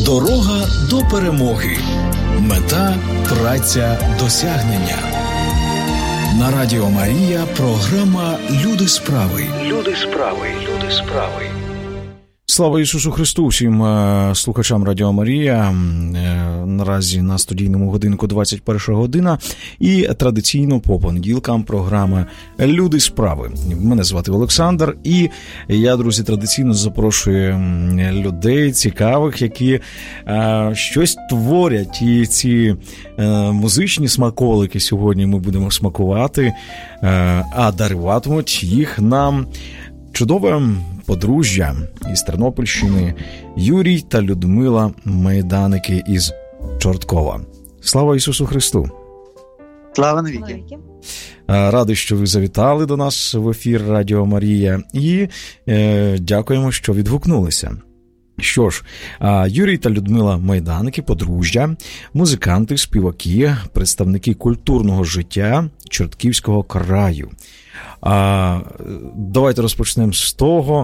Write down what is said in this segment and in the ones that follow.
Дорога до перемоги. Мета – праця досягнення. На Радіо Марія програма «Люди справи». Люди справи. Люди справи. Слава Ісусу Христу всім слухачам Радіо Марія. Наразі на студійному годинку 21 година і традиційно по понеділкам програма «Люди справи». Мене звати Олександр і я, друзі, традиційно запрошую людей цікавих, які щось творять. І ці музичні смаколики сьогодні ми будемо смакувати, а даруватимуть їх нам чудове подружжя із Тернопільщини Юрій та Людмила Майданики із Чорткова. Слава Ісусу Христу! Слава навіки! Радий, що ви завітали до нас в ефір Радіо Марія і дякуємо, що відгукнулися. Що ж, Юрій та Людмила Майданики, подружжя, музиканти, співаки, представники культурного життя Чортківського краю. Давайте розпочнемо з того,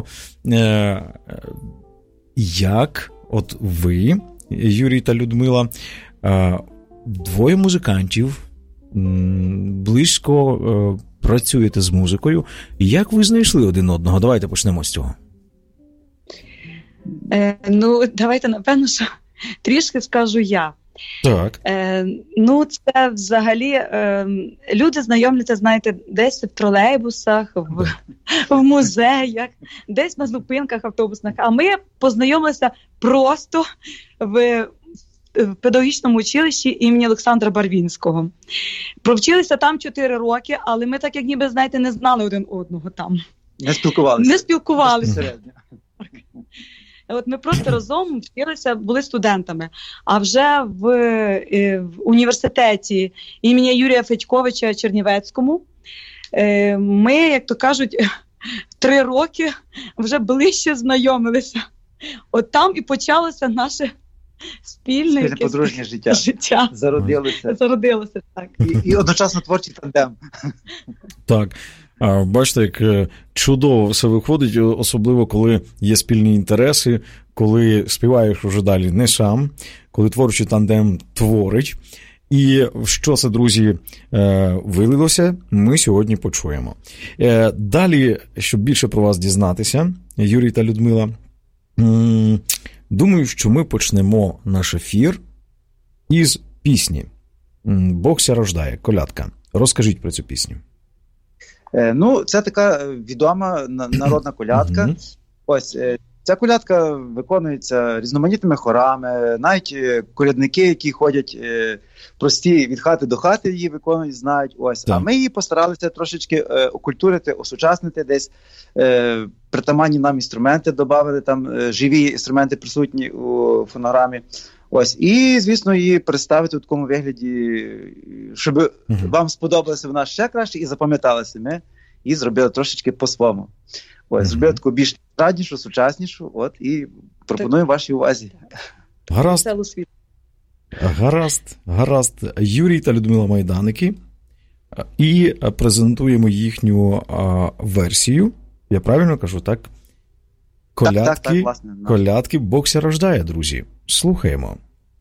як от ви, Юрій та Людмила, двоє музикантів, близько працюєте з музикою. Як ви знайшли один одного? Давайте почнемо з цього. Давайте, напевно, що трішки скажу я. Так. Це взагалі люди знайомляться, знаєте, десь в тролейбусах, в музеях, десь на зупинках автобусних. А ми познайомилися просто в педагогічному училищі імені Олександра Барвінського. Провчилися там 4 роки, але ми так, як ніби, знаєте, не знали один одного там. Не спілкувалися. От ми просто разом вчилися, були студентами. А вже в університеті імені Юрія Федьковича Чернівецькому ми, як то кажуть, 3 роки вже ближче знайомилися. От там і почалося наше спільне подружнє життя. Зародилося, так. І одночасно творчий тандем. Так. Бачите, як чудово все виходить, особливо коли є спільні інтереси, коли співаєш уже далі не сам, коли творчий тандем творить. І що це, друзі, вилилося, ми сьогодні почуємо. Далі, щоб більше про вас дізнатися, Юрій та Людмила, думаю, що ми почнемо наш ефір із пісні «Бог ся рождає», колядка. Розкажіть про цю пісню. Це така відома народна колядка. Ось, ця колядка виконується різноманітними хорами, навіть колядники, які ходять прості від хати до хати, її виконують, знають. Ось. А ми її постаралися трошечки окультурити, осучаснити, десь притаманні нам інструменти додали, там живі інструменти присутні у фонограмі. Ось, і, звісно, її представити у такому вигляді, щоб вам сподобалося вона ще краще і запам'яталася. Ми її зробили трошечки по-своєму. Ось, зробили таку більш раднішу, сучаснішу, от, і пропоную вашій увазі. Гаразд. Юрій та Людмила Майданики. І презентуємо їхню версію. Я правильно кажу, так? Колядки, власне. Колядки «Бог ся рождає», друзі. Слухаємо.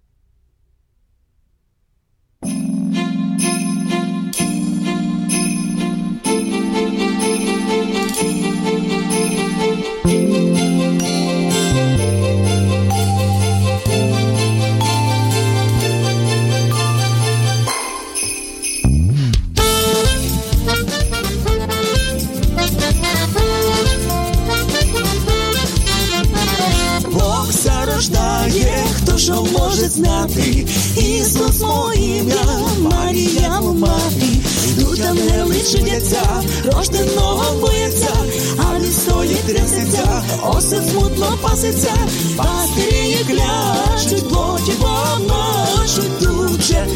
Хто що може знати, Ісус моє ім'я, Марія мати. Йдуть ангели чудяться, рожденого бояться, а він стоїть трясеться, осел смутно пасеться, пастирі кляшуть, плоті поношуть, тут же.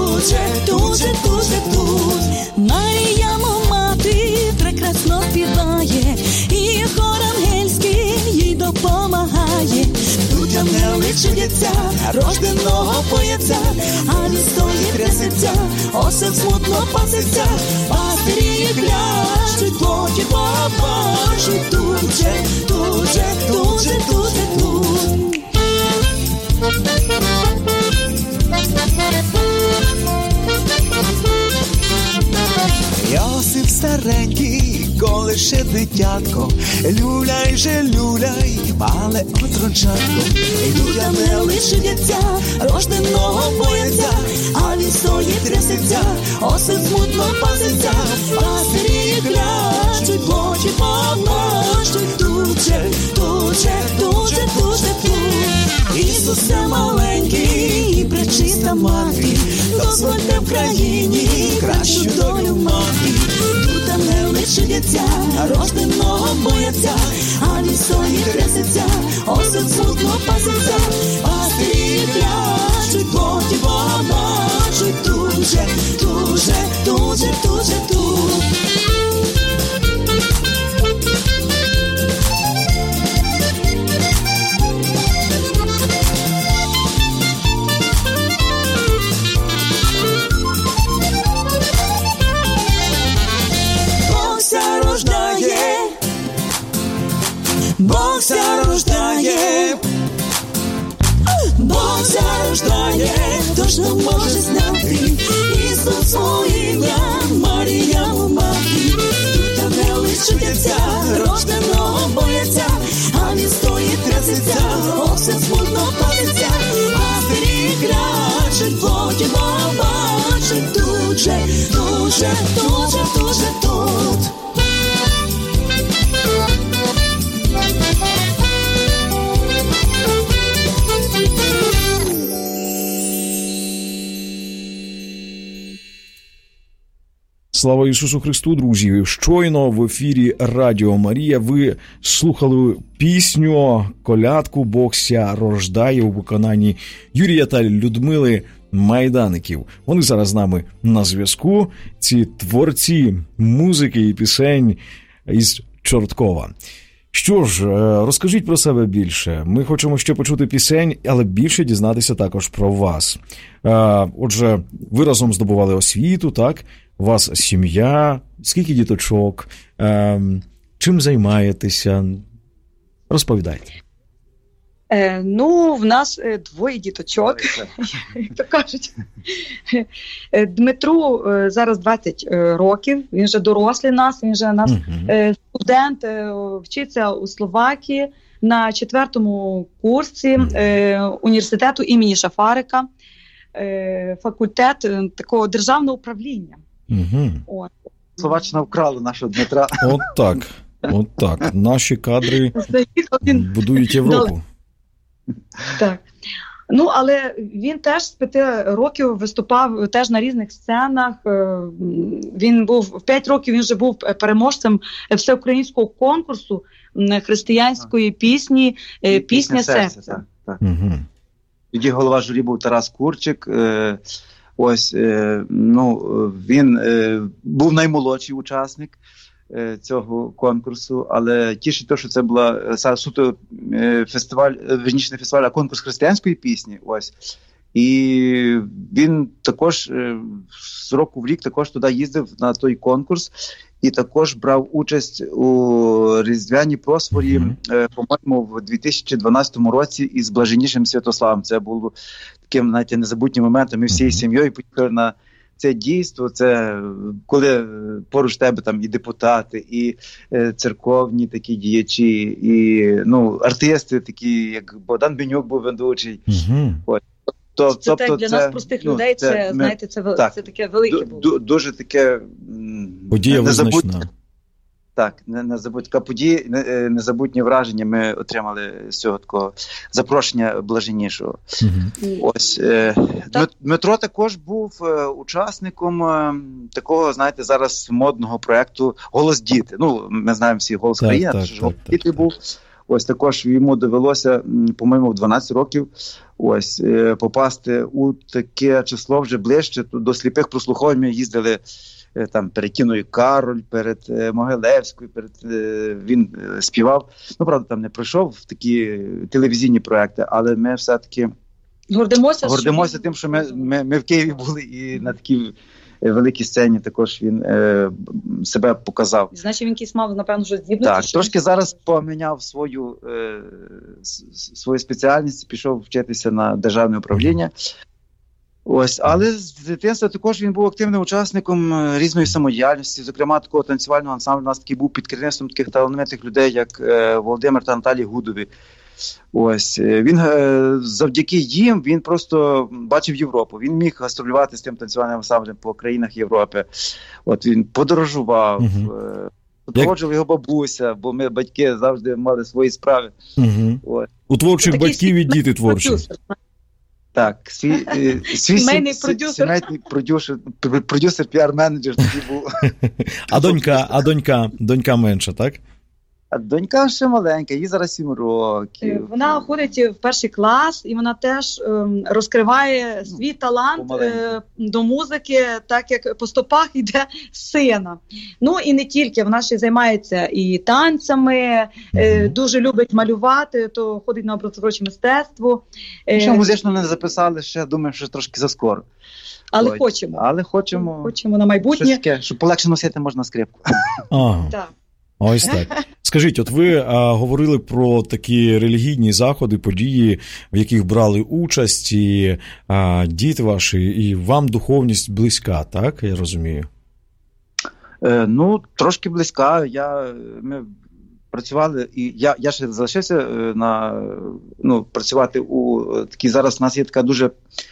Марія мати прекрасно співає, і хор ангельський їй допомагає. Тут ангели чудяться, рожденого бояться, а він стоїть трясеться, осел смутно пасеться, пастирі кляшуть, плоті побачуть, тут же. дитятко, люляй же, люляй, мале отрончатко. Людям не лишиться, рожденого бояться, а він стоїть трясеться, осел смутно паситься. Пастирі клячуть, плочі помножуть, тут же, тут же, тут же, тут же, тут. Ісусе маленький, пречиста мати, дозвольте в країні кращу долю мати. Тут не лишиться, рожденого бояться, а він стоїть трясеться, осел смутно паситься. Пастирі клячуть, плоті Бога бачуть, тут же, тут же, тут же, тут же, тут. Бог ся рождає, Бог ся рождає, хто ж не може знати Ісус своє ім'я, Марія у мати. Тут не лишиться, рожденого бояться, а він стоїть трясеться, осел смутно паситься. Пастирі клячуть, плоті Бога бачить, тут же, тут же, тут же, тут же, тут. Слава Ісусу Христу, друзі! Щойно в ефірі Радіо Марія ви слухали пісню «Колядку Бог ся рождає» у виконанні Юрія та Людмили Майдаників. Вони зараз з нами на зв'язку, ці творці музики і пісень із Чорткова. Що ж, розкажіть про себе більше. Ми хочемо ще почути пісень, але більше дізнатися також про вас. Отже, ви разом здобували освіту, так? У вас сім'я, скільки діточок, чим займаєтеся? Розповідайте. Ну, в нас 2 діточок, як то кажуть. Дмитру зараз 20 років, він вже дорослий нас, він вже нас студент, вчиться у Словакії на 4-му курсі університету імені Шафарика, факультет такого державного управління. Словаччина вкрала нашого Дмитра. От так. Наші кадри будують Європу. Так. Ну, але він теж з 5 років виступав теж на різних сценах. Він був, в 5 років він вже був переможцем всеукраїнського конкурсу християнської пісні «Пісня серця». Так. Тоді голова журі був Тарас Курчик. Він був наймолодший учасник цього конкурсу, але тішить те, що це була суто фестиваль, верніше не фестиваль, а конкурс християнської пісні. І він також з року в рік також туди їздив на той конкурс і також брав участь у різдвяній просфорі, по-моєму, в 2012 році із Блаженнішим Святославом. Це було таким, знаєте, незабутнім моментом. Ми всією сім'єю поїхали на це дійство, це коли поруч тебе там і депутати, і церковні такі діячі, і артисти такі, як Богдан Бенюк був ведучий. Це для нас, простих людей, це таке велике було. Дуже таке подія визначна. Так, така подія, незабутні враження ми отримали з цього такого запрошення Блаженнішого. Дмитро також був учасником такого, знаєте, зараз модного проєкту «Голос діти». Ми знаємо всі «Голос країни», що «Голос діти» був. Також йому довелося, по-моєму, в 12 років попасти у таке число вже ближче до сліпих прослуховувань. Ми їздили там перед кіною «Кароль», перед Могилевською, він співав. Правда, там не пройшов в такі телевізійні проекти, але ми все-таки гордимося тим, що ми в Києві були і на такій великій сцені також він себе показав. Значить, він якийсь мав, напевно, що здібності. Так, трошки зараз поміняв свою спеціальність, пішов вчитися на державне управління. Ось, але з дитинства також він був активним учасником різної самодіяльності, зокрема такого танцювального ансамблю у нас такий був під керівництвом таких талановитих людей, як Володимир та Наталія Гудові. Ось, він завдяки їм, він просто бачив Європу, він міг гастролювати з тим танцювальним ансамблем по країнах Європи. От він подорожував, супроводжував його бабуся, бо ми, батьки, завжди мали свої справи. У творчих батьків і діти творчі. Так, сімейний продюсер, піар-менеджер тоді був. А донька менша, так? А донька ще маленька, їй зараз 7 років. Вона ходить в перший клас, і вона теж розкриває свій талант до музики, так як по стопах йде сина. Ну і не тільки, вона ще займається і танцями, дуже любить малювати, то ходить на образотворче мистецтво. Що музично не записали, ще думаю, що трошки заскоро. Але хочемо. Хочемо на майбутнє. Щось таке, щоб полегше носити можна скрипку. Так. Ось так. Скажіть, от ви говорили про такі релігійні заходи, події, в яких брали участь, і діти ваші, і вам духовність близька, так, я розумію? Ну, трошки близька. Ми працювали, і я ще залишився працювати у такій, зараз у нас є така дуже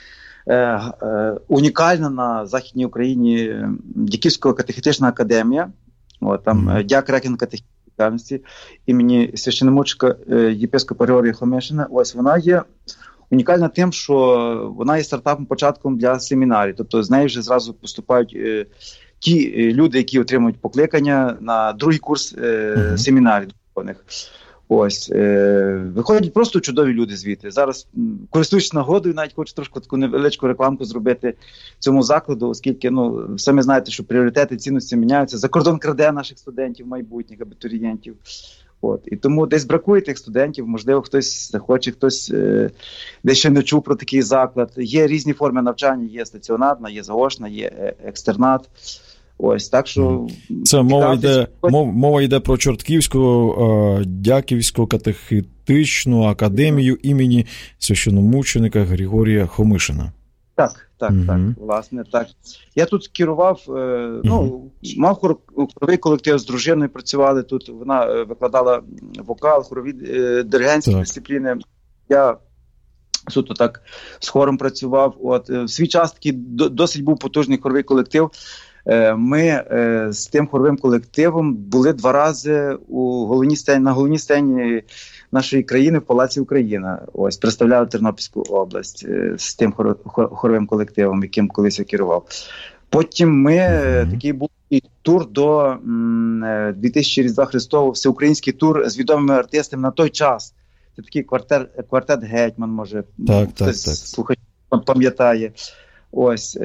унікальна на Західній Україні Дяківсько-катехетична академія. От, там Дяк Рекін катехетичності імені священномученика єпископа Григорія Хомишина. Ось вона є унікальна тим, що вона є стартапом, початком для семінарів. Тобто з неї вже зразу поступають ті люди, які отримують покликання на другий курс семінарів духовних. Ось, виходять просто чудові люди звідти. Зараз, користуючись нагодою, навіть хочу трошки таку невеличку рекламку зробити цьому закладу, оскільки, самі знаєте, що пріоритети, цінності міняються. За кордон краде наших студентів, майбутніх абітурієнтів. От. І тому десь бракує тих студентів, можливо, хтось захоче, хтось десь ще не чув про такий заклад. Є різні форми навчання, є стаціонарна, є заочна, є екстернат. Ось, так що... Це мова йде про Чортківську Дяківську катехетичну академію імені священномученика Григорія Хомишина. Так, власне, так. Я тут керував, мав хоровий колектив, з дружиною працювали тут, вона викладала вокал, хорові диригентські дисципліни. Я суто так з хором працював. От, в свій час такий досить був потужний хоровий колектив. Ми з тим хоровим колективом були 2 рази на головній сцені нашої країни в Палаці Україна. Ось, представляли Тернопільську область з тим хоровим колективом, яким колись я керував. Потім такий був тур до 2000 Різдва Христового, всеукраїнський тур з відомими артистами на той час. Це такий квартет Гетьман, може, хтось слухач пам'ятає. Ось,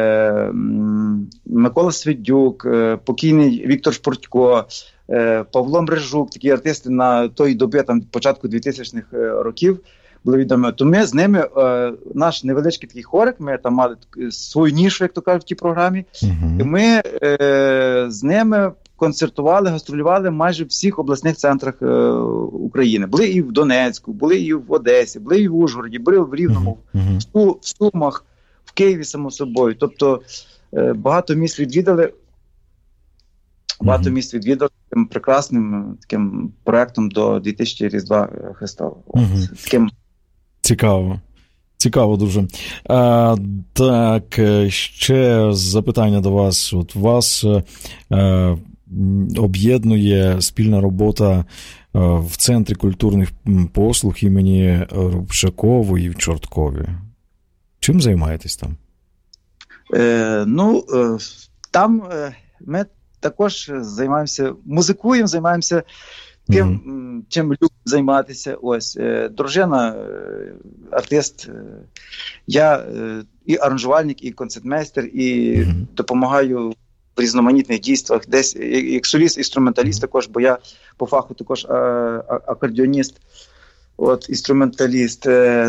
Микола Свидюк, покійний Віктор Шпортько, Павло Мрежук, такі артисти на той добі, там, початку 2000-х років були відомі. То ми з ними, наш невеличкий такий хорик, ми там мали свою нішу, як то кажуть, в тій програмі, і ми з ними концертували, гастролювали майже в всіх обласних центрах України. Були і в Донецьку, були і в Одесі, були і в Ужгороді, були в Рівному, в Сумах, в Києві, само собою. Тобто багато міст відвідали. Багато міст відвідали таким прекрасним таким проєктом до 2000 Різдва Христового. Цікаво дуже. Так, ще запитання до вас. От вас об'єднує спільна робота в Центрі культурних послуг імені Рубчакової в Чорткові. Чим займаєтесь там? Там ми також займаємося, музикуємо, займаємося тим, чим любимо займатися. Ось, дружина, артист, я і аранжувальник, і концертмейстер, і допомагаю в різноманітних дійствах, десь як соліст-інструменталіст також, бо я по фаху також акордеоніст. От, інструменталіст,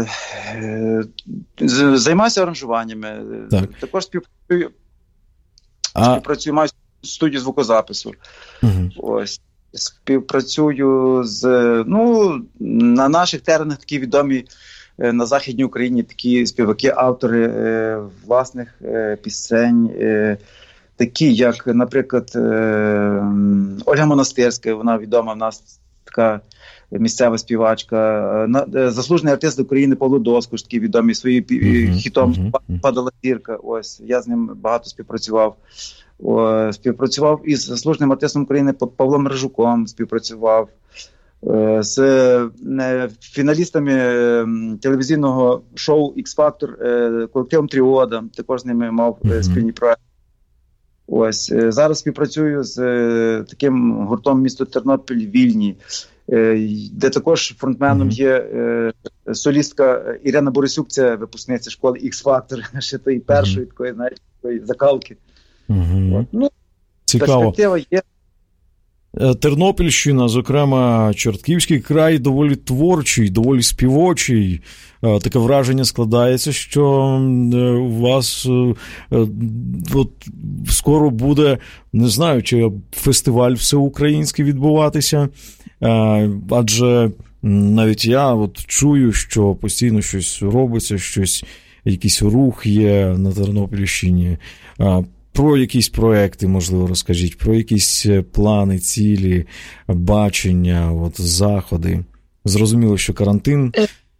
займаюся аранжуваннями, також співпрацюю, маю студію звукозапису. Ось, співпрацюю на наших теренах такі відомі на Західній Україні такі співаки, автори власних пісень, такі як, наприклад, Ольга Монастирська, вона відома в нас, така місцева співачка, заслужений артист України Павло Доскуш, такий відомий своїм хітом «Падала зірка». Ось, я з ним багато співпрацював. Співпрацював із заслуженим артистом України Павлом Рижуком, співпрацював з фіналістами телевізійного шоу «Ікс-Фактор», колективом «Тріода», також з ними мав спільний проект. Ось, зараз співпрацюю з таким гуртом місто Тернопіль «Вільні», де також фронтменом є солістка Ірина Борисюк, це випускниця школи «Ікс-Фактор», ще тої першої такої, знаєте, такої закалки. Ну, цікаво. Перспектива є. Тернопільщина, зокрема, Чортківський край, доволі творчий, доволі співочий. Таке враження складається, що у вас от скоро буде, не знаю, чи фестиваль всеукраїнський відбуватися, адже навіть я от чую, що постійно щось робиться, якийсь рух є на Тернопільщині. Про якісь проекти, можливо, розкажіть, про якісь плани, цілі, бачення, от, заходи. Зрозуміло, що карантин.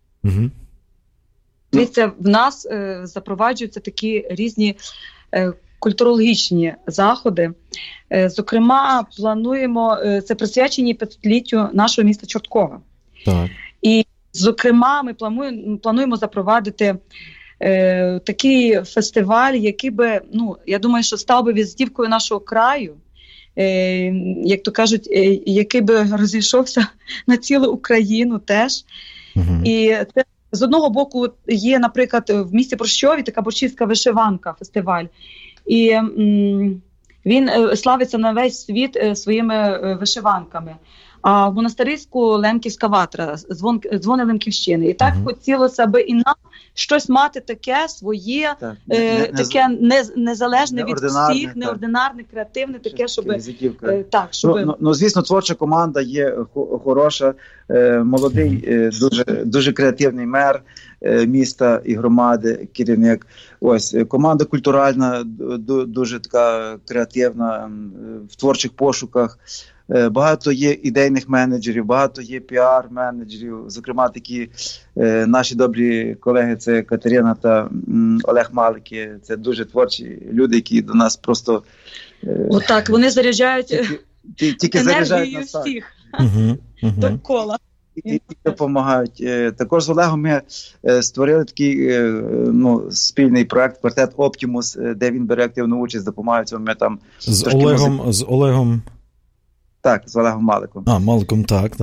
Дивіться, в нас запроваджуються такі різні культурологічні заходи. Зокрема, плануємо, це присвячені 500-літтю нашого міста Чорткова. Так. І, зокрема, ми плануємо запровадити такий фестиваль, який би, ну, я думаю, що став би візитівкою нашого краю, як то кажуть, який би розійшовся на цілу Україну теж. І це, з одного боку, є, наприклад, в місті Борщові така борщівська вишиванка фестиваль. І він славиться на весь світ своїми вишиванками. А в Монастириську Лемківська ватра, дзвони Лемківщини. І так хотілося би і нам щось мати таке своє, таке незалежне від всіх, неординарне, креативне, таке, щоб... Ну, звісно, творча команда є хороша, молодий, дуже креативний мер міста і громади, керівник. Ось, команда культуральна, дуже така креативна, в творчих пошуках. Багато є ідейних менеджерів, багато є піар-менеджерів, зокрема такі наші добрі колеги, це Катерина та Олег Малики, це дуже творчі люди, які до нас просто... Отак, вони заряджають енергією всіх довкола. І допомагають. Також з Олегом ми створили такий спільний проект «Квартет Оптимус», де він бере активну участь, допомагають ми там... З Олегом... Так, з Олегом Маликом. Маликом, так.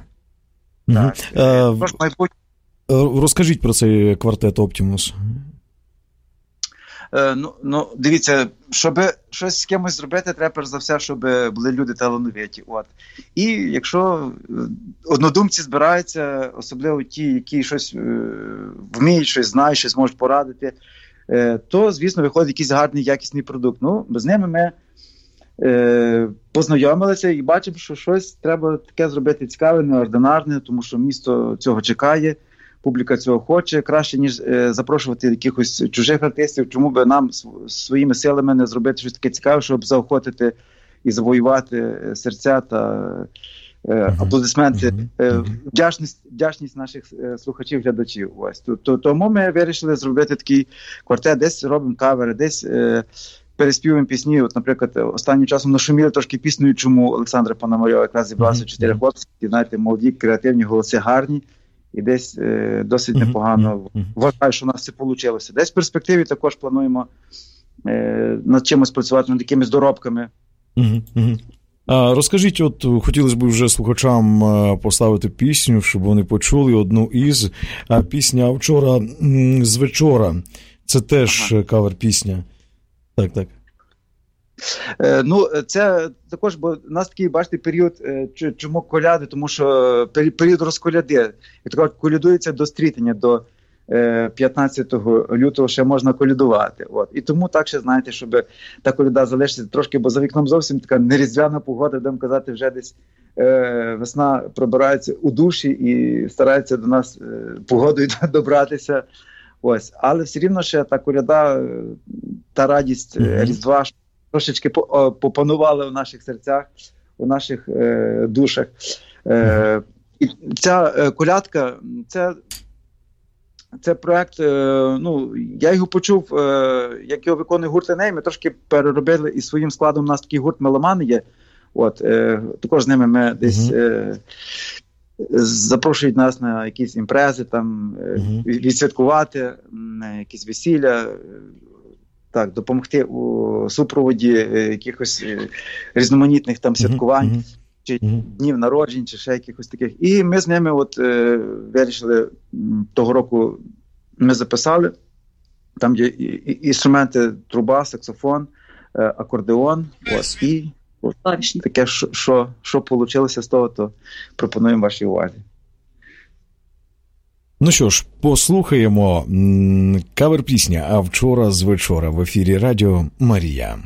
Розкажіть про цей квартет «Оптимус». Дивіться, щоб щось з кимось зробити, треба перш за все, щоб були люди талановиті. От. І якщо однодумці збираються, особливо ті, які щось вміють, щось знають, щось можуть порадити, то, звісно, виходить якийсь гарний, якісний продукт. З ними ми познайомилися і бачимо, що щось треба таке зробити цікаве, неординарне, тому що місто цього чекає, публіка цього хоче, краще, ніж запрошувати якихось чужих артистів, чому би нам своїми силами не зробити щось таке цікаве, щоб заохотити і завоювати серця та аплодисменти, вдячність наших слухачів, глядачів. Ось. Тому ми вирішили зробити такий квартет, десь робимо кавери, десь переспівуємо пісні. От, наприклад, останнім часом нашуміли трошки піснею «Чому» Олександра Пономарьова, якраз зібралися 4 хлопці, і, знаєте, молоді, креативні, голоси гарні, і десь досить непогано. Вважаю, що у нас це вийшло. Десь в перспективі також плануємо над чимось працювати, над якимись доробками. Розкажіть, от хотілося б вже слухачам поставити пісню, щоб вони почули одну із. Пісня «Вчора з вечора». Це теж кавер-пісня. Так. Це також, бо у нас такий, бачите, період, чому коляди, тому що період розколяди, як то кажуть, колядується до стрітення, до 15 лютого ще можна колядувати. От. І тому так ще, знаєте, щоб та коляда залишиться трошки, бо за вікном зовсім така неріздвяна погода, будемо казати, вже десь весна пробирається у душі і старається до нас погодою добратися. Ось. Але все рівно ще та коляда, та радість Різдва трошечки попанувала в наших серцях, у наших душах. І ця колядка, це проект, я його почув, як його виконує гурт Еней, ми трошки переробили і своїм складом у нас такий гурт «Меломани» є. От, також з ними ми десь запрошують нас на якісь імпрези, там, відсвяткувати, якісь весілля, так, допомогти у супроводі якихось різноманітних там святкувань, чи днів народжень, чи ще якихось таких. І ми з ними от вирішили, того року ми записали, там є інструменти, труба, саксофон, акордеон, ось, і таке, що вийшло з того, то пропонуємо вашій увазі. Ну що ж, послухаємо кавер-пісня «А вчора з вечора» в ефірі Радіо Марія.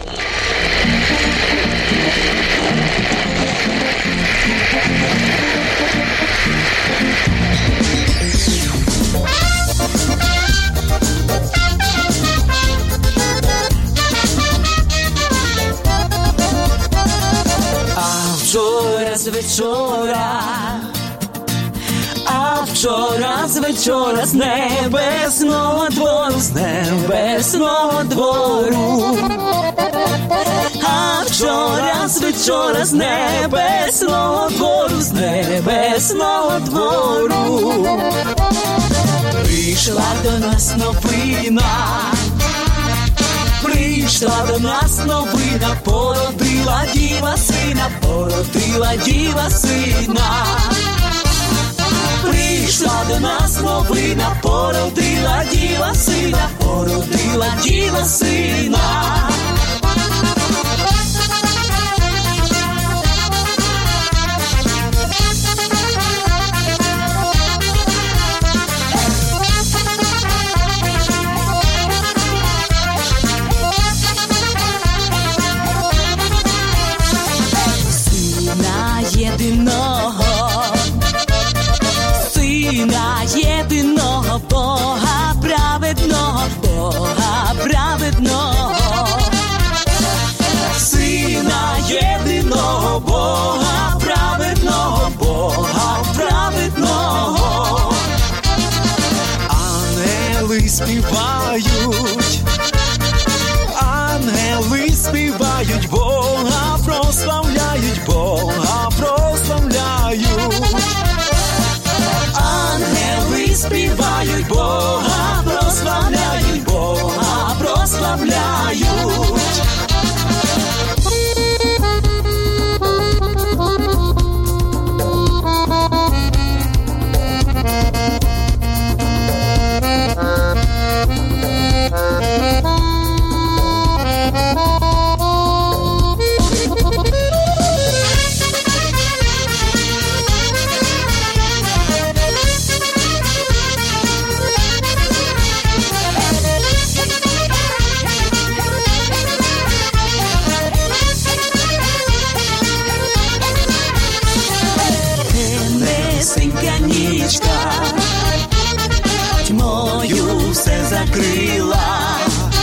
Вчора з вечора з небесного двору, а вчора з вечора з небесного двору, прийшла до нас новина, породила діва сина, Прийшла до нас новина, породила діва сина. Сина єдиного Бога праведного, Сина єдиного Бога праведного, Ангели співають, Бога прославляють, Ангели співають, Бога прославляють. Тьмою все закрила,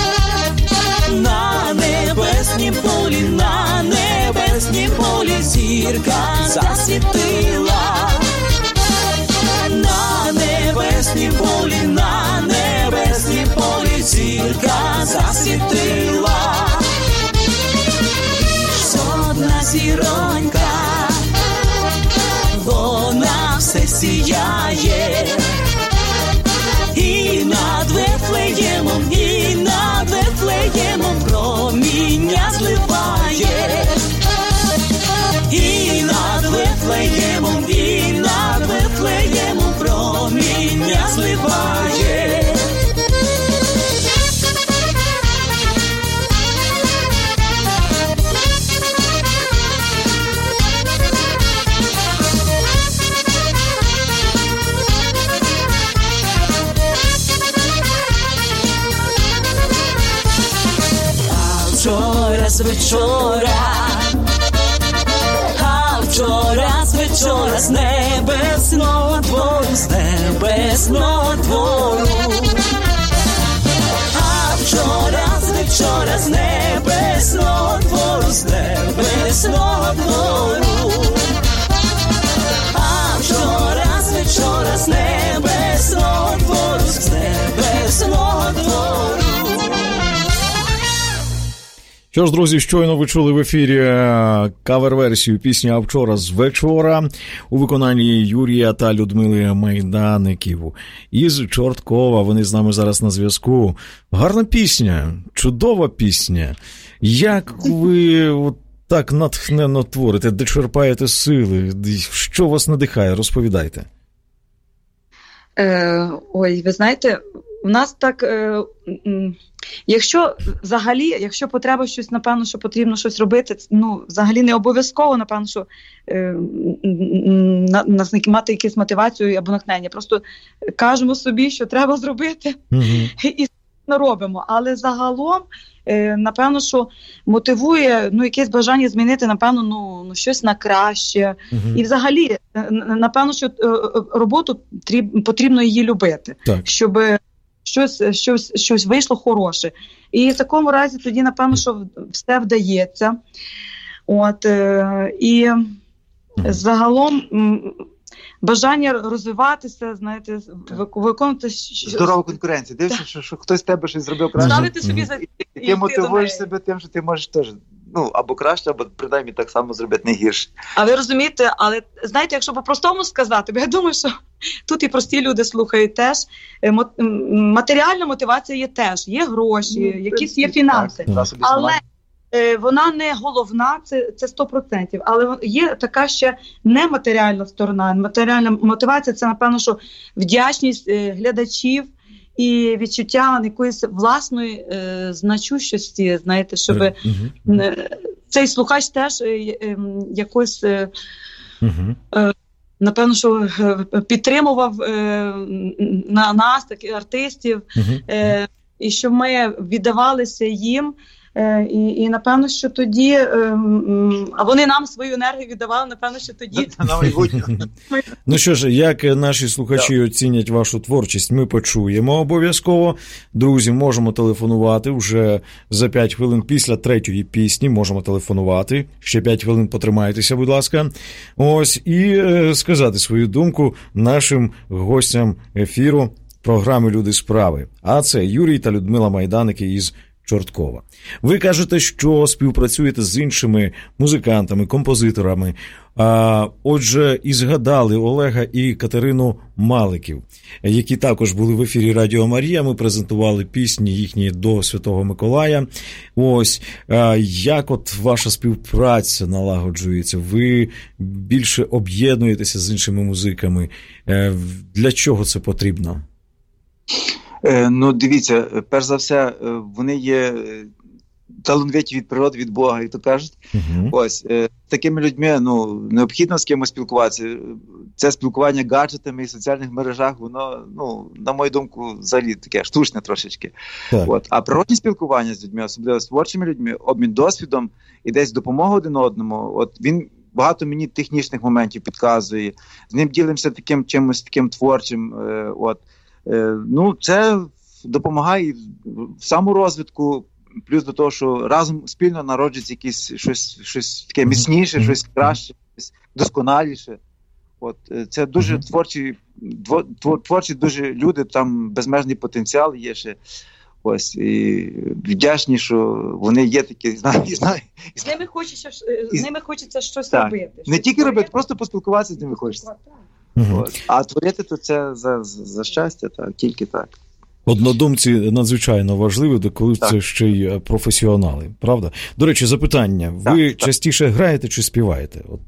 на небеснім полі зірка засвітила, на небеснім полі зірка засвітила. Одна зіронька, вона все сіяє, і над Вифлеємом проміння зливає, і над Вифлеємом проміння зливає. з вечора, а вчора з вечора, з небесного двору, з небесного двору. А вчора з вечора, з небесного двору, з небесного двору. А вчора з вечора, з небесного двору, з небесного двору. Що ж, друзі, щойно ви чули в ефірі кавер-версію пісні «А вчора з вечора» у виконанні Юрія та Людмили Майдаників із Чорткова. Вони з нами зараз на зв'язку. Гарна пісня, чудова пісня. Як ви так натхненно творите, де черпаєте сили? Що вас надихає? Розповідайте. Ой, ви знаєте, у нас так, якщо потреба щось, напевно, що потрібно щось робити, ну, взагалі не обов'язково, напевно, що мати якусь мотивацію або натхнення. Просто кажемо собі, що треба зробити, і робимо. Але загалом, напевно, що мотивує, ну, якесь бажання змінити, напевно, ну щось на краще. І взагалі, напевно, що роботу потрібно її любити, щоб щось вийшло хороше. І в такому разі тоді, напевно, що все вдається. І загалом бажання розвиватися, знаєте, виконувати... Здорова конкуренція. Дивишся, що хтось з тебе щось зробив краще. Ставити собі за... Ти мотивуєш себе тим, що ти можеш теж, ну, або краще, або принаймні так само зробити, не гірше. А ви розумієте, але, знаєте, якщо по-простому сказати, бо я думаю, що тут і прості люди слухають теж, матеріальна мотивація є теж, є гроші, якісь є фінанси, але вона не головна, це 100%, але є така ще нематеріальна сторона. Матеріальна мотивація – це, напевно, що вдячність глядачів і відчуття якоїсь власної значущості, знаєте, щоб цей слухач теж якось, напевно, що підтримував нас, таких артистів, і щоб ми віддавалися їм. І напевно, що тоді, а вони нам свою енергію віддавали, напевно, що тоді... Ну що ж, як наші слухачі оцінять вашу творчість, ми почуємо обов'язково. Друзі, можемо телефонувати вже за 5 хвилин після третьої пісні, можемо телефонувати. Ще 5 хвилин потримайтеся, будь ласка. Ось, і сказати свою думку нашим гостям ефіру програми «Люди справи». А це Юрій та Людмила Майданики із Чорткова. Ви кажете, що співпрацюєте з іншими музикантами, композиторами. Отже, і згадали Олега і Катерину Маликів, які також були в ефірі Радіо Марія. Ми презентували пісні їхні до Святого Миколая. Ось, як от ваша співпраця налагоджується? Ви більше об'єднуєтеся з іншими музиками? Для чого це потрібно? Ну, дивіться, перш за все, вони є талановиті від природи, від Бога, як то кажуть. Ось, такими людьми, ну, необхідно з кимось спілкуватися. Це спілкування гаджетами і в соціальних мережах, воно, ну, на мою думку, взагалі таке штучне трошечки. От. А природне спілкування з людьми, особливо з творчими людьми, обмін досвідом і десь допомога один одному, от він багато мені технічних моментів підказує. З ним ділимося таким чимось таким творчим, от. Ну, це допомагає в саморозвитку, плюс до того, що разом спільно народжується якесь щось таке міцніше, щось краще, щось досконаліше. От, це дуже творчі дуже люди, там безмежний потенціал є ще. Ось, і вдячні, що вони є такі, знаю. З ними хочеться щось так, робити. Не тільки робити, просто поспілкуватися з ними хочеться. От. А творити то це за щастя, так, тільки так. Однодумці надзвичайно важливі, коли це ще й професіонали, правда? До речі, запитання. Ви частіше граєте чи співаєте? От.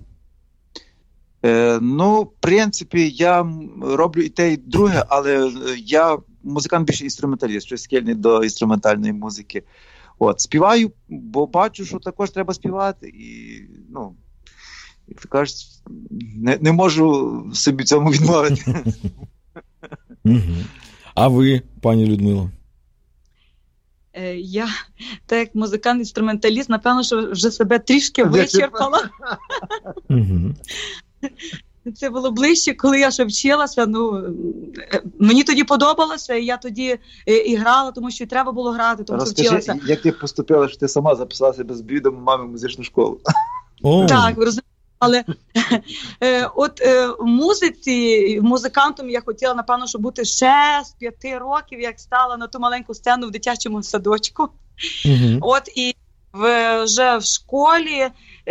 Ну, в принципі, я роблю і те, і друге, але я музикант більше інструменталіст, щось схильний до інструментальної музики. От, співаю, бо бачу, що також треба співати, і, ну, як то кажуть, не можу собі цьому відмовити. А ви, пані Людмило? Я, так як музикант-інструменталіст, напевно, що вже себе трішки вичерпала. Це було ближче, коли я ще вчилася. Мені тоді подобалося, і я тоді і грала, тому що треба було грати, тому що вчилася. Як ти поступила, що ти сама записалася без відомо мами в музичну школу? Так, ви розумієте. Але от музикантом я хотіла, напевно, що бути ще з 5 років, як стала на ту маленьку сцену в дитячому садочку. От і вже в школі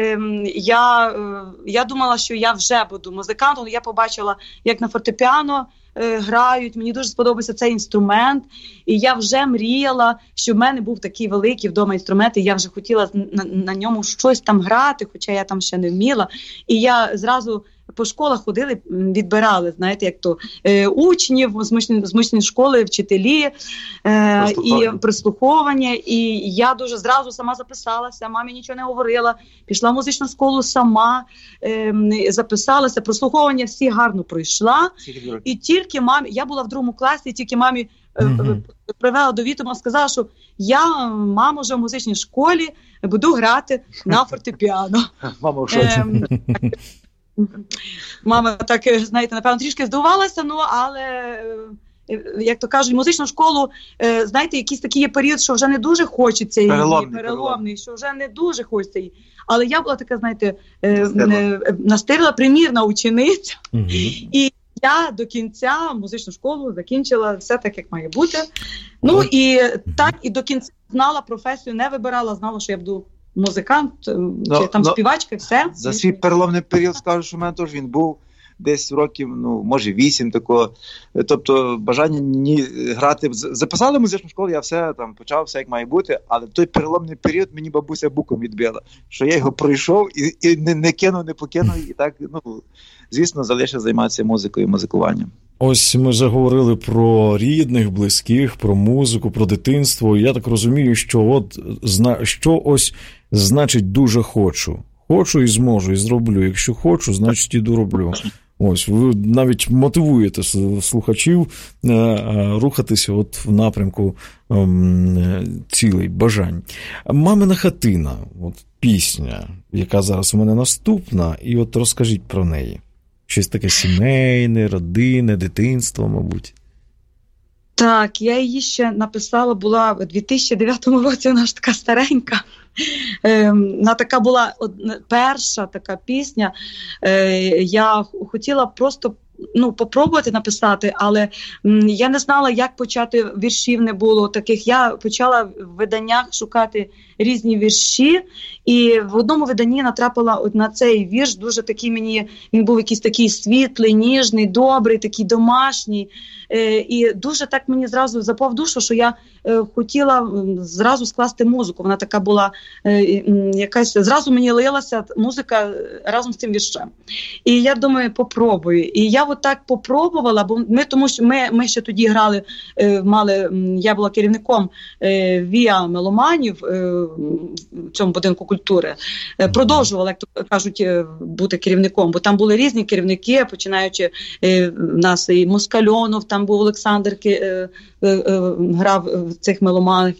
я думала, що я вже буду музикантом. Я побачила, як на фортепіано грають, мені дуже сподобався цей інструмент, і я вже мріяла, що в мене був такий великий вдома інструмент, і я вже хотіла на ньому щось там грати, хоча я там ще не вміла. І я зразу по школах ходили, відбирали, знаєте, як то учнів з музичної школи, вчителі і прислуховування. І я дуже зразу сама записалася, мамі нічого не говорила, пішла в музичну школу сама, записалася, прослуховування всі гарно пройшла. І тільки мамі, я була в 2 класі, і тільки мамі привела до відома, сказала, що я, мамо, вже в музичній школі буду грати на фортепіано. Мама в шоці. Мама так, знаєте, напевно, трішки здивувалася, але, як то кажуть, музичну школу, знаєте, якийсь такий є період, що вже не дуже хочеться її, переломний, що вже не дуже хочеться її. Але я була така, знаєте, настирила, примірна учениця, і я до кінця музичну школу закінчила все так, як має бути. І так, і до кінця знала професію, не вибирала, знала, що я буду музикант, чи там співачка, все. За свій переломний період скажу, що в мене теж він був десь років, може 8 такого. Тобто бажання грати. Записали музичну школу, я все там почав, все як має бути, але той переломний період мені бабуся буком відбила, що я його пройшов і не кинув, не покинув, і так, звісно, залишив займатися музикою і музикуванням. Ось ми заговорили про рідних, близьких, про музику, про дитинство. Я так розумію, що ось значить дуже хочу. Хочу і зможу, і зроблю. Якщо хочу, значить і дороблю. Ось, ви навіть мотивуєте слухачів рухатися от в напрямку цілей, бажань. «Мамина хатина», от пісня, яка зараз у мене наступна, і от розкажіть про неї. Щось таке сімейне, родинне, дитинство, мабуть. Так, я її ще написала, була в 2009 році, вона ж така старенька. Вона така була перша така пісня. Я хотіла просто попробувати написати, але я не знала, як почати, віршів не було таких. Я почала в виданнях шукати різні вірші, і в одному виданні натрапила на цей вірш, дуже такий він був якийсь такий світлий, ніжний, добрий, такий домашній, і дуже так мені зразу запав душу, що я хотіла зразу скласти музику. Вона така була якась, зразу мені лилася музика разом з цим віршем. І я думаю, попробую. І я отак попробувала, бо тому що ми ще тоді грали, я була керівником ВІА меломанів в цьому будинку культури. Продовжувала, як то кажуть, бути керівником, бо там були різні керівники, починаючи в нас і Москальонов, там був Олександр, грав в цих меломанах.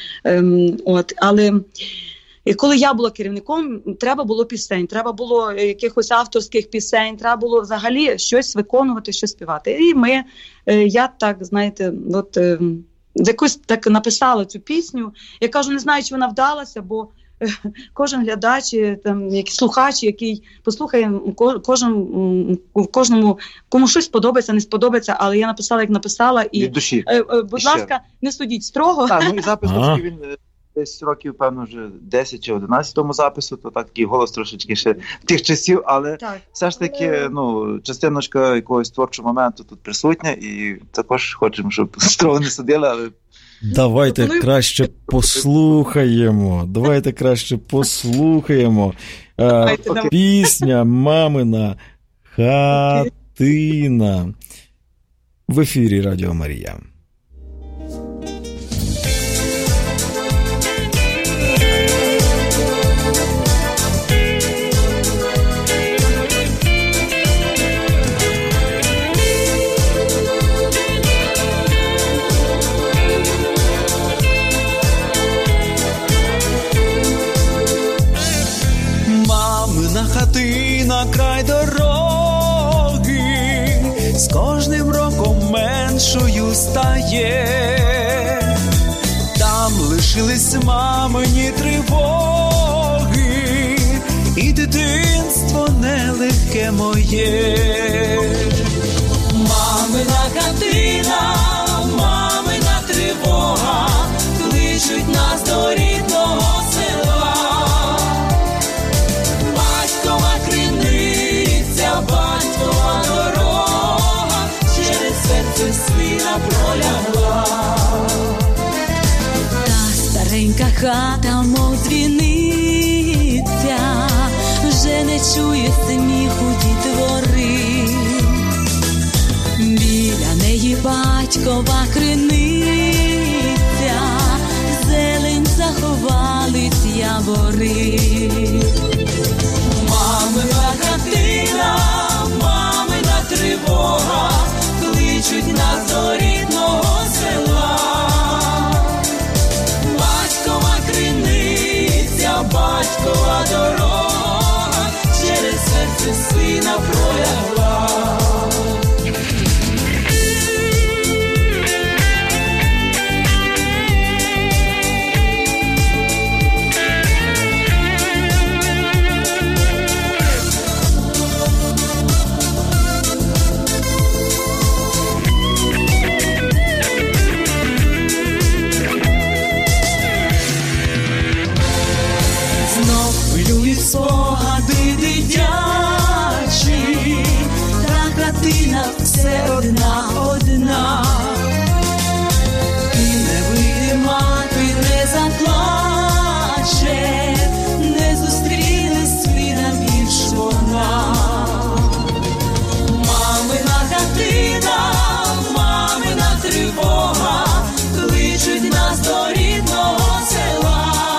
Але коли я була керівником, треба було пісень, треба було якихось авторських пісень, треба було взагалі щось виконувати, щось співати. І я так, знаєте, якось так написала цю пісню. Я кажу, не знаю, чи вона вдалася, бо кожен глядач, слухач, який послухає, кожному, кому щось сподобається, не сподобається, але я написала, як написала. І, від душі. Будь ласка, не судіть строго. Так, і запис він десь років, певно, вже 10 чи 11 тому запису, то такий голос трошечки ще тих часів, але все ж таки, частиночка якогось творчого моменту тут присутня, і також хочемо, щоб строго не судили, але Давайте краще послухаємо. Пісня «Мамина хатина» в ефірі Радіо Марія. більшою стає. Там лишились мамині тривоги, і дитинство нелегке моє. Мамина хатина, мамина тривога, кличуть нас до рідного села. Батькова криниця, батькова дорога, через серце сина пролягла. Та старенька хата, мов дзвіниця, вже не чує сміху дітвори. Біля неї батькова криниця, зелень заховались явори. Мамина хатина, мамина тривога, кличуть нас до рідного села. Батькова криниця, батькова дорога, через серце сина пролягла. Спогади дитячі, та хатина все одна, одна. І не вийде мати, не заплаче, не зустріне сина більш вона. Мамина хатина, мамина тривога, кличуть нас до рідного села.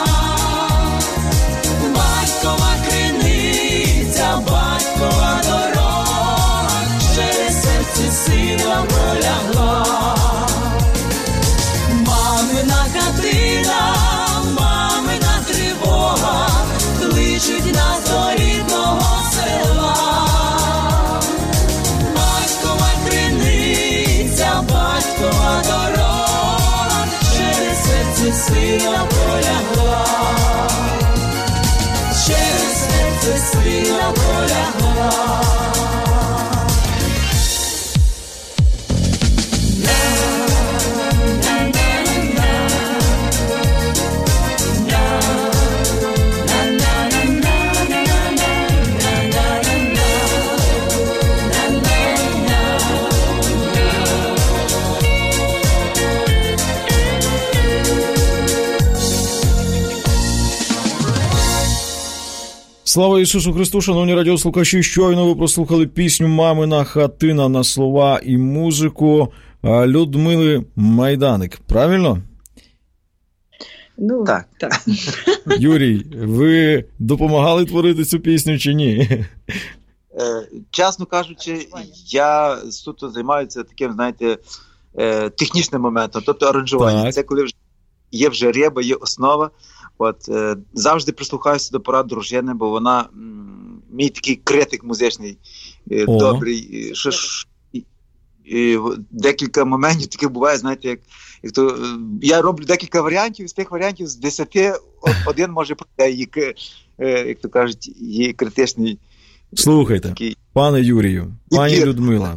Батькова дорога, через серце сина пролягла. Мамина хатина, мамина тривога, кличуть нас до рідного села. Батькова криниця, батькова дорога, через серце сина пролягла. Через серце сина пролягла. Слава Ісусу Христу, шановні радіослухачі, щойно ви прослухали пісню «Мамина хатина» на слова і музику Людмили Майданик. Правильно? Ну, так. Юрій, ви допомагали творити цю пісню чи ні? Чесно кажучи, я суто займаюся таким, знаєте, технічним моментом, тобто аранжування. Так. Це коли є вже риба, є основа. Завжди прислухаюся до порад дружини, бо вона мій такий критик музичний, добрий. Декілька моментів таких буває, знаєте, як то я роблю декілька варіантів, з тих варіантів з 10 один може пройти її, як то кажуть, її критичний. Слухайте, такий... пане Юрію, пані Людмила,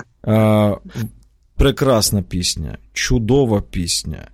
прекрасна пісня, чудова пісня.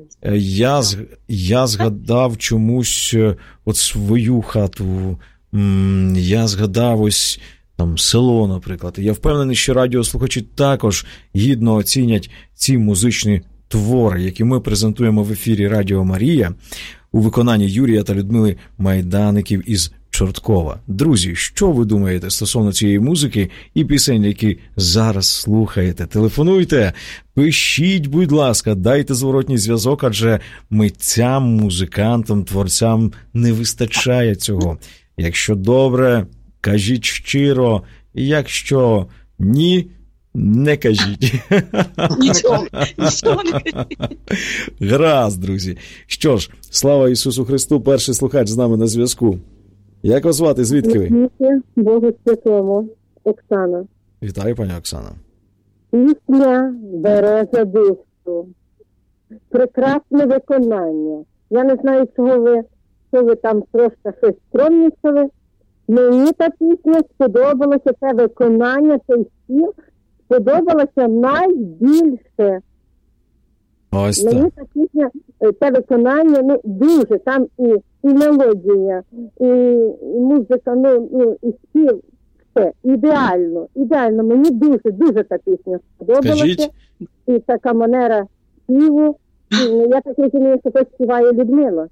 Я згадав чомусь от свою хату, я згадав ось там село, наприклад. Я впевнений, що радіослухачі також гідно оцінять ці музичні твори, які ми презентуємо в ефірі Радіо Марія у виконанні Юрія та Людмили Майдаників із Чорткова. Друзі, що ви думаєте стосовно цієї музики і пісень, які зараз слухаєте? Телефонуйте, пишіть, будь ласка, дайте зворотній зв'язок, адже митцям, музикантам, творцям не вистачає цього. Якщо добре, кажіть щиро, якщо ні, не кажіть. Нічого не кажіть. Гаразд, друзі. Що ж, слава Ісусу Христу, перший слухач з нами на зв'язку. Як вас звати, звідки ви? Богу Святому, Оксана. Вітаю, пані Оксана. Пісня бере за душу. Прекрасне виконання. Я не знаю, що ви там трошки щось скромнішали. Мені та пісня сподобалася, це виконання, цей спів сподобалося найбільше. Ось мені та пісня, це виконання дуже, там і мелодія, і музика, і спів. Все, ідеально. Мені дуже та пісня сподобалася. Скажіть. І така манера співу. Я так розумію, що це співає Людмила.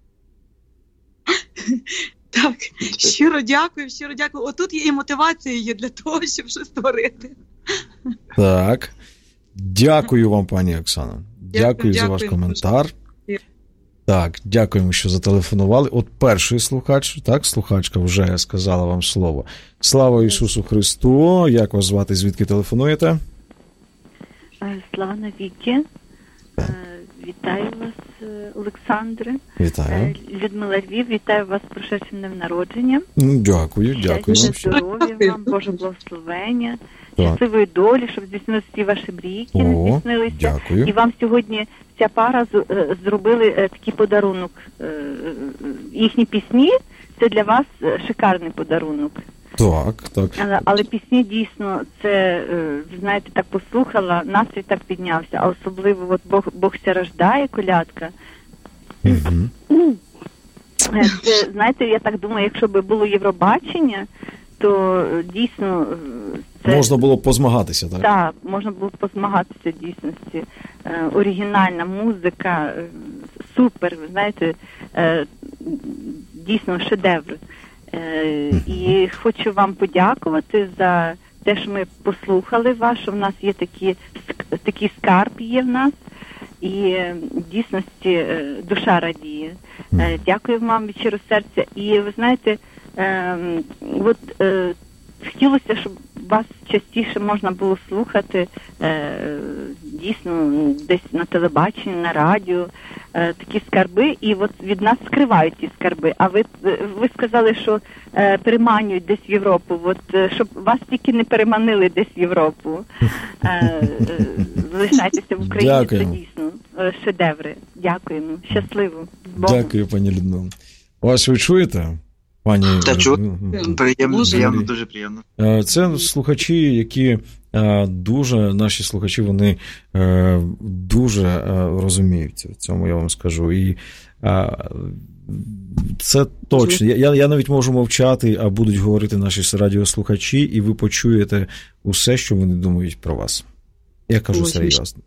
Так, щиро дякую. Отут є і мотивація є для того, щоб щось створити. Так. Дякую вам, пані Оксано. Дякую за ваш коментар. Так, дякуємо, що зателефонували. От перший слухач, так, слухачка вже сказала вам слово. Слава Ісусу Христу! Як вас звати, звідки телефонуєте? Слава навіки. Вітаю вас, Олександре. Вітаю. Людмила Львів, вітаю вас з прошедшим днем народження. Дякую вам. Здоров'я вам, Боже благословення, щасливої долі, щоб здійснилися всі ваші мрійки, не здійснилися. Дякую. І вам сьогодні ця пара зробили такий подарунок. Їхні пісні – це для вас шикарний подарунок. Так. Але пісні дійсно, це, ви знаєте, так послухала, настрій так піднявся, а особливо от Бог ся рождає, колядка. Це, знаєте, я так думаю, якщо б було Євробачення, то дійсно це... Можна було б позмагатися, так? Так, можна було б позмагатися в дійсності. Оригінальна музика, супер, ви знаєте, дійсно шедевр. І хочу вам подякувати за те, що ми послухали вас, що в нас є такий скарб є в нас, і в дійсності душа радіє. Дякую вам від щирого серця. І ви знаєте, хотілося, щоб вас частіше можна було слухати, дійсно, десь на телебаченні, на радіо, такі скарби, і от від нас скривають ті скарби. А ви сказали, що переманюють десь в Європу, щоб вас тільки не переманили десь в Європу. Залишайтеся в Україні, Дякуємо. це дійсно шедеври. Дякуємо. Щасливо. З Богом. Дякую, пані Людмила. Вас ви чуєте? Пані... Та чую. Приємно, дуже приємно. Це слухачі, які наші слухачі, вони дуже розуміються в цьому, я вам скажу. І це точно. Я навіть можу мовчати, а будуть говорити наші радіослухачі, і ви почуєте усе, що вони думають про вас. Я кажу серйозно.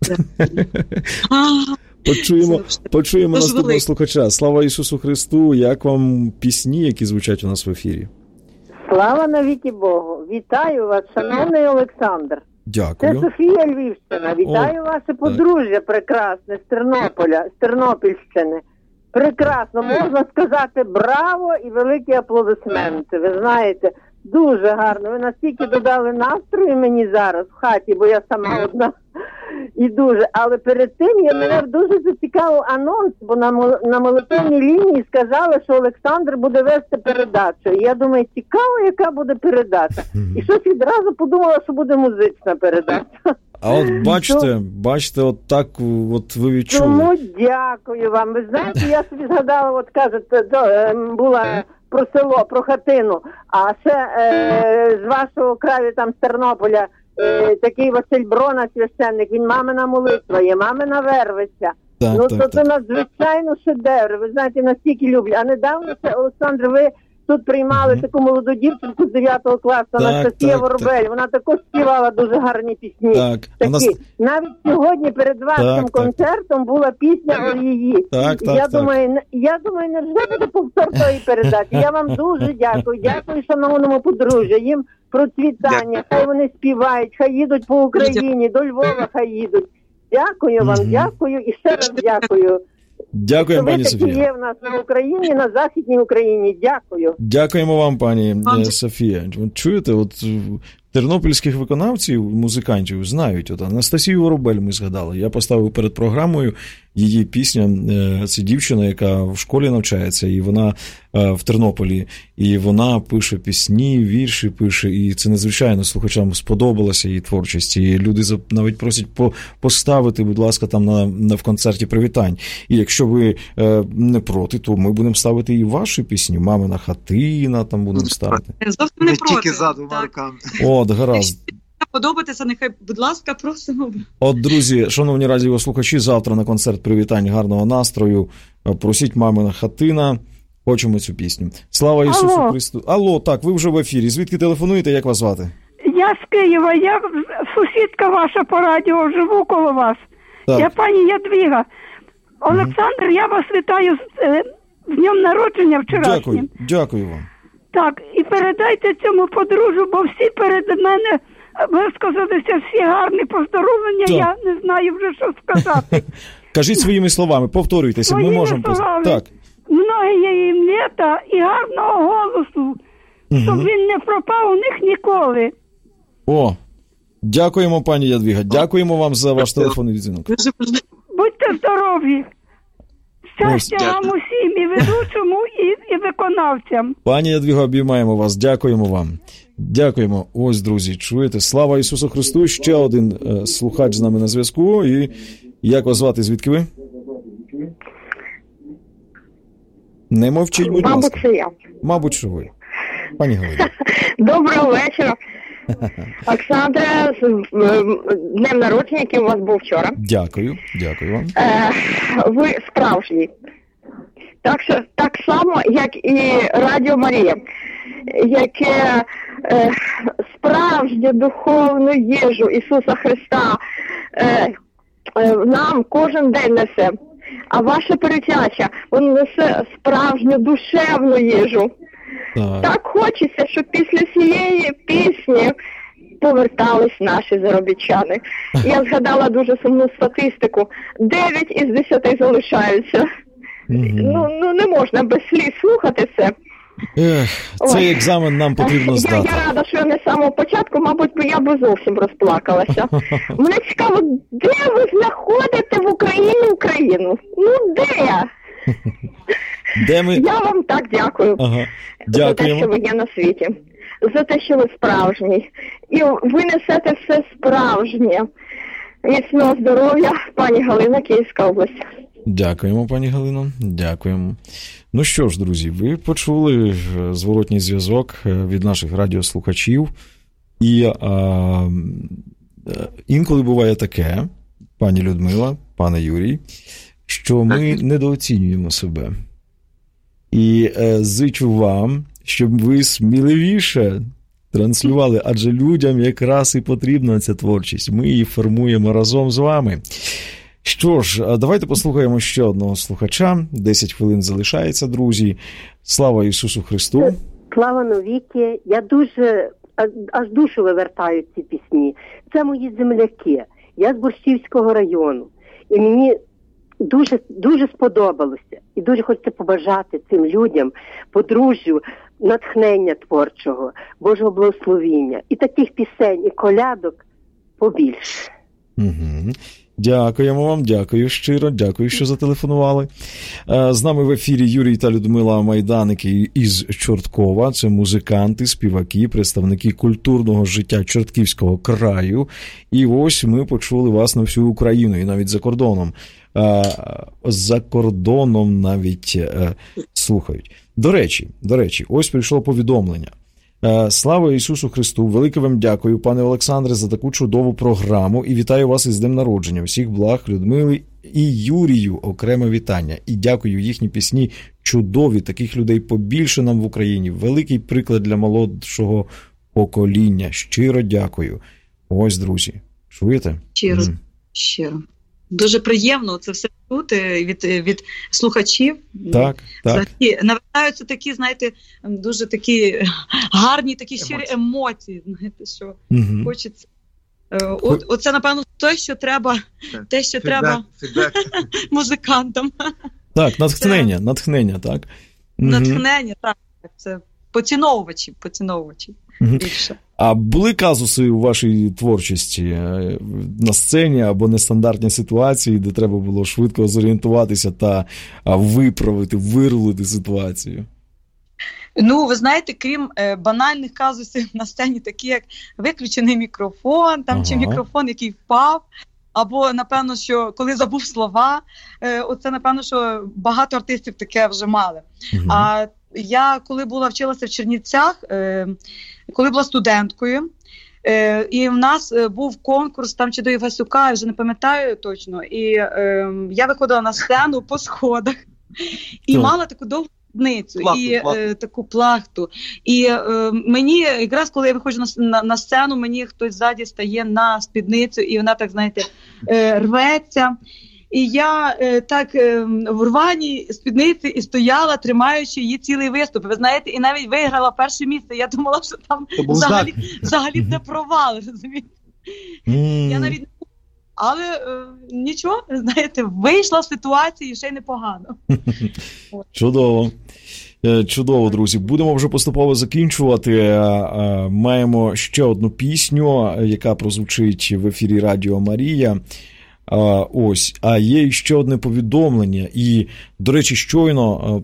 Почуємо наступного слухача. Слава Ісусу Христу! Як вам пісні, які звучать у нас в ефірі? Слава навіки Богу! Вітаю вас, шановний Олександр. Дякую. Це Софія Львівщина. Вітаю ваше подружжя прекрасне з Тернополя, з Тернопільщини. Прекрасно, можна сказати браво і великі аплодисменти. Ви знаєте, дуже гарно. Ви настільки додали настрою мені зараз в хаті, бо я сама одна. І дуже. Але перед тим мене дуже зацікавив анонс, бо на молитовній лінії сказали, що Олександр буде вести передачу. І я думаю, цікаво, яка буде передача. І щось відразу подумала, що буде музична передача. А от бачите, от так от ви відчули. Тому дякую вам. Ви знаєте, я собі згадала, от кажете, була про село, про хатину, а ще з вашого краю, там, з Тернополя, такий Василь Брона, священник, він мамина молитва є, мамина вервиця. Це надзвичайно шедевр. Ви знаєте, настільки люблю. А недавно, Олександр, ви тут приймали таку молоду дівчинку з 9 класу, Анастасія Воробель. Вона також співала дуже гарні пісні. Навіть сьогодні перед вашим концертом була пісня її. Я думаю, не вже буде повтор тої передачі. Я вам дуже дякую. Дякую шановному подружжю. Їм процвітання. Хай вони співають, хай їдуть по Україні, до Львова хай їдуть. Дякую вам, дякую і ще раз дякую. Дякуємо, пані Софія. Ви такі є в нас в Україні, на Західній Україні. Дякую. Дякуємо вам, пані Софія. Чуєте, от тернопільських виконавців, музикантів знають. От Анастасію Воробель ми згадали. Я поставив перед програмою її пісня. Це дівчина, яка в школі навчається, і вона в Тернополі, і вона пише пісні, вірші пише, і це надзвичайно слухачам сподобалася її творчість. І люди навіть просять поставити, будь ласка, там в концерті привітань. І якщо ви не проти, то ми будемо ставити і ваші пісні. «Мамина хатина» там будемо ставити. Зовсім не проти. Тільки за двома руками. От, гаразд. Подобатися, нехай, будь ласка, просимо. От, друзі, шановні радіослухачі, завтра на концерт привітань, гарного настрою. Просіть «Мамина хатина». Хочемо цю пісню. Слава Ісусу Христу. Алло, так, ви вже в ефірі. Звідки телефонуєте, як вас звати? Я з Києва, я сусідка ваша по радіо, живу коло вас. Так. Я пані Ядвіга. Олександр, я вас вітаю з днем народження вчорашнім. Дякую вам. Так, і передайте цьому подружжю, бо всі перед мене висказалися, всі гарні поздоровлення, так. Я не знаю вже, що сказати. Кажіть своїми словами, повторюйтеся, ми можемо... Так. Многі їм літа і гарного голосу, щоб він не пропав у них ніколи. О, дякуємо, пані Ядвіга, дякуємо вам за ваш телефонний дзвінок. Будьте здорові. Щастя вам усім, і ведучому, і виконавцям. Пані Ядвіга, обіймаємо вас, дякуємо вам. Дякуємо. Ось, друзі, чуєте? Слава Ісусу Христу. Ще один слухач з нами на зв'язку. І як вас звати, звідки ви? Не мовчіть, будь ласка. Мабуть, це я. Мабуть, що ви. Пані Галина. Доброго вечора. Оксандра, з днем народження, який у вас був вчора. Дякую вам. Ви справжній. Так само, як і Радіо Марія, яке справжню духовну їжу Ісуса Христа нам кожен день несе. А ваша передача, вона несе справжню душевну їжу. Так хочеться, щоб після цієї пісні повертались наші заробітчани. Я згадала дуже сумну статистику. 9 із 10 залишаються. Ну не можна без сліз слухати це. Цей екзамен нам потрібно здати. Я рада, що я не з самого початку, мабуть, я б зовсім розплакалася. Мене цікаво, де ви знаходите в Україні Україну? Ну, де? Де ми? Я вам так дякую. За те, що ви є на світі. За те, що ви справжній. І ви несете все справжнє. Міцного здоров'я, пані Галина, Київська область. Дякуємо, пані Галино, дякуємо. Ну що ж, друзі, ви почули зворотній зв'язок від наших радіослухачів. І інколи буває таке, пані Людмила, пане Юрій, що ми недооцінюємо себе. І зичу вам, щоб ви сміливіше транслювали, адже людям якраз і потрібна ця творчість. Ми її формуємо разом з вами. Що ж, давайте послухаємо ще одного слухача. 10 хвилин залишається, друзі. Слава Ісусу Христу! Слава навіки! Я дуже, аж душу вивертаю ці пісні. Це мої земляки. Я з Борщівського району. І мені дуже, дуже сподобалося. І дуже хочеться побажати цим людям, подружжю, натхнення творчого, Божого благословіння. І таких пісень, і колядок побільше. Угу. Дякуємо вам, дякую щиро, дякую, що зателефонували. З нами в ефірі Юрій та Людмила Майданики із Чорткова. Це музиканти, співаки, представники культурного життя Чортківського краю. І ось ми почули вас на всю Україну і навіть за кордоном. За кордоном навіть слухають. До речі, ось прийшло повідомлення. Слава Ісусу Христу! Велике вам дякую, пане Олександре, за таку чудову програму і вітаю вас із днем народження. Всіх благ Людмили і Юрію окреме вітання. І дякую, їхні пісні чудові, таких людей побільше нам в Україні. Великий приклад для молодшого покоління. Щиро дякую. Ось, друзі, чуєте? Щиро. Дуже приємно це все чути від слухачів. Так. Навертаються такі, знаєте, дуже такі гарні, такі щирі емоції. Знаєте, що хочеться. Оце, напевно, те, що треба, музикантам. Так, натхнення, так. Натхнення, так. Це поціновувачі. більше. А були казуси у вашій творчості на сцені або нестандартні ситуації, де треба було швидко зорієнтуватися та виправити, вирулити ситуацію? Ну, ви знаєте, крім банальних казусів на сцені, такі як виключений мікрофон, там, чи мікрофон, який впав, або, напевно, що коли забув слова, оце, напевно, що багато артистів таке вже мали. А я, коли вчилася в Чернівцях, коли була студенткою, і в нас був конкурс там чи до Івасюка, я вже не пам'ятаю точно, і я виходила на сцену по сходах і мала таку довгу спідницю і таку плахту. І мені, якраз коли я виходжу на сцену, мені хтось ззаді стає на спідницю, і вона так, знаєте, рветься. І я так в рваній спідниці і стояла, тримаючи її цілий виступ. Ви знаєте, і навіть виграла перше місце. Я думала, що там взагалі це провал, розумієте? Я навіть не... Але нічого, знаєте, вийшла з ситуації ще й непогано. Чудово. Чудово, друзі. Будемо вже поступово закінчувати. Маємо ще одну пісню, яка прозвучить в ефірі Радіо Марія. Ось, а є ще одне повідомлення, і, до речі, щойно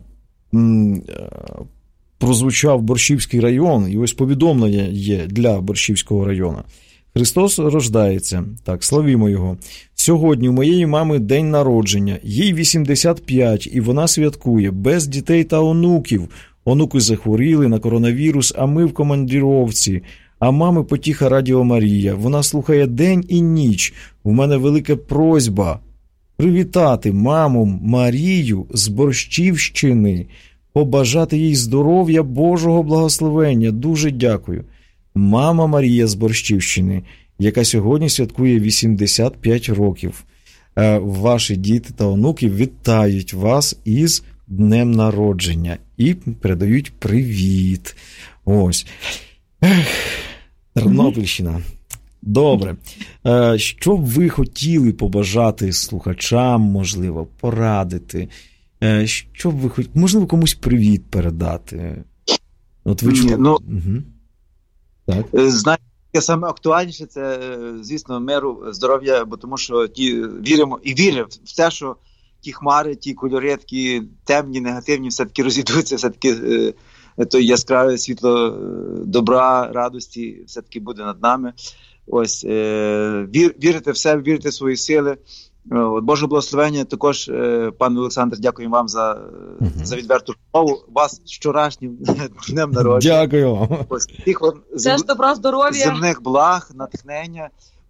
прозвучав Борщівський район, і ось повідомлення є для Борщівського району. Христос рождається, так, славімо Його. Сьогодні у моєї мами день народження, їй 85, і вона святкує, без дітей та онуків. Онуки захворіли на коронавірус, а ми в командировці. А мами потіха Радіо Марія. Вона слухає день і ніч. У мене велика просьба привітати маму Марію з Борщівщини, побажати їй здоров'я, Божого благословення. Дуже дякую. Мама Марія з Борщівщини, яка сьогодні святкує 85 років. Ваші діти та онуки вітають вас із днем народження і передають привіт. Ось. Тернопільщина. Добре. Що б ви хотіли побажати слухачам, можливо, порадити? Що б ви хотіли, можливо, комусь привіт передати? От ви чули? Так. Знаєте, саме актуальніше це, звісно, миру, здоров'я, бо тому що віримо і віримо в те, що ті хмари, ті кольори, такі темні, негативні, все-таки розійдуться, все-таки то яскраве світло добра, радості все-таки буде над нами. Ось, вірите в себе, вірите в свої сили. Боже благословення також, пане Олександр, дякую вам за відверту розмову. Вас з вчорашнім днем народження. Дякую. Ось, тих вам земних благ, натхнення.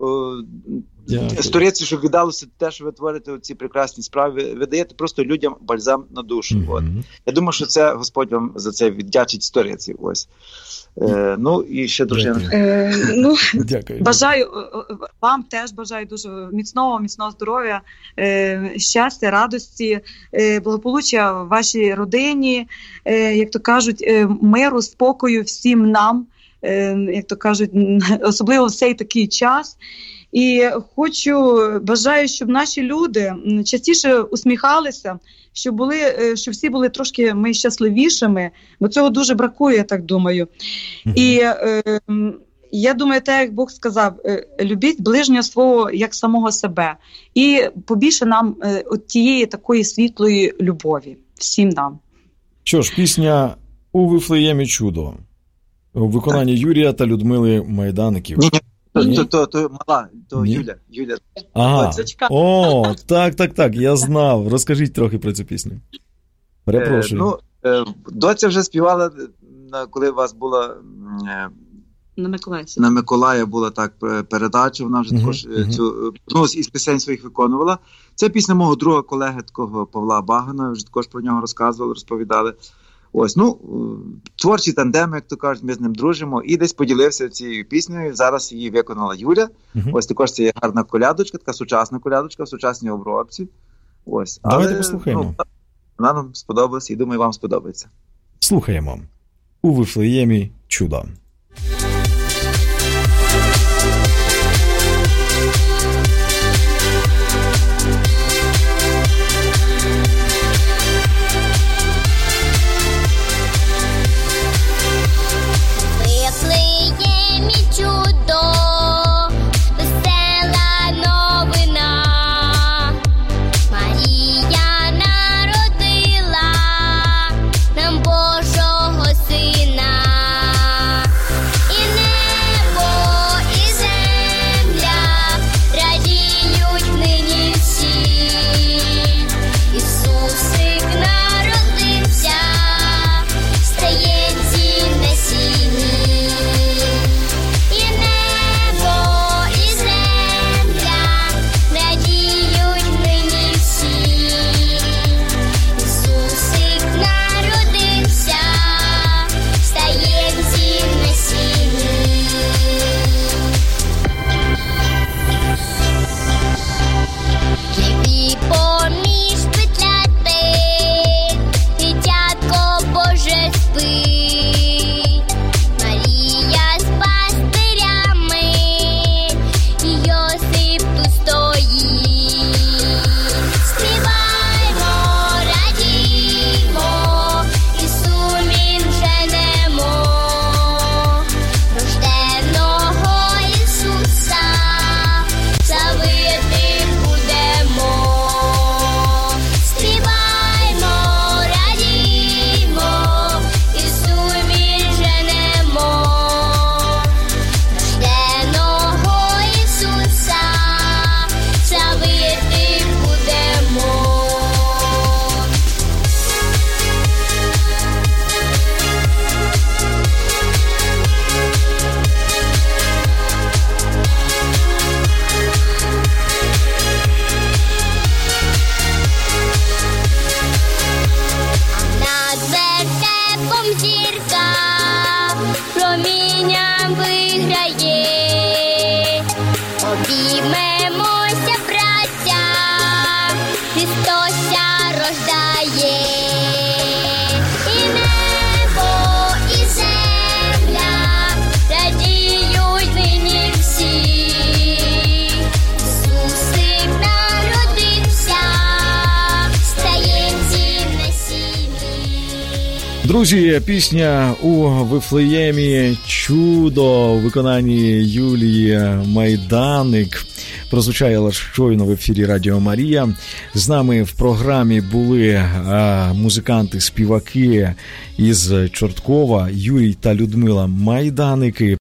Сторіці, щоб віддалося те, що ви творите ці прекрасні справи, ви даєте просто людям бальзам на душу. От. Я думаю, що це Господь вам за це віддячить сторіці. Ось. Ну, і ще дружина. Дякую. Бажаю, вам теж бажаю дуже міцного здоров'я, щастя, радості, благополуччя в вашій родині, як то кажуть, миру, спокою всім нам, як то кажуть, особливо в цей такий час. І бажаю, щоб наші люди частіше усміхалися, щоб всі були трошки ми щасливішими, бо цього дуже бракує, я так думаю. І я думаю, так як Бог сказав, любіть ближнього свого як самого себе. І побільше нам тієї такої світлої любові, всім нам. Що ж, пісня «У Вифлеємі чудо» у виконанні Юрія та Людмили Майдаників. То мала, то Юля. Ага. О, так, я знав. Розкажіть трохи про цю пісню. Перепрошую. Доця вже співала, коли у вас була на Миколая була так передача, вона вже також цю із пісень своїх виконувала. Це пісня мого друга колеги, такого Павла Багана, вже також про нього розповідали. Ось, творчі тандеми, як то кажуть, ми з ним дружимо, і десь поділився цією піснею, зараз її виконала Юля. Ось також це є гарна колядочка, така сучасна колядочка в сучасній обробці. Ось. Давайте послухаємо. Вона нам сподобалася і думаю, вам сподобається. Слухаємо. «У Вифлеємі чудо». Вифлеємі Друзі, пісня у Вифлеємі «Чудо» у виконанні Юлії Майданик прозвучала щойно в ефірі Радіо Марія. З нами в програмі були музиканти-співаки із Чорткова Юрій та Людмила Майданики.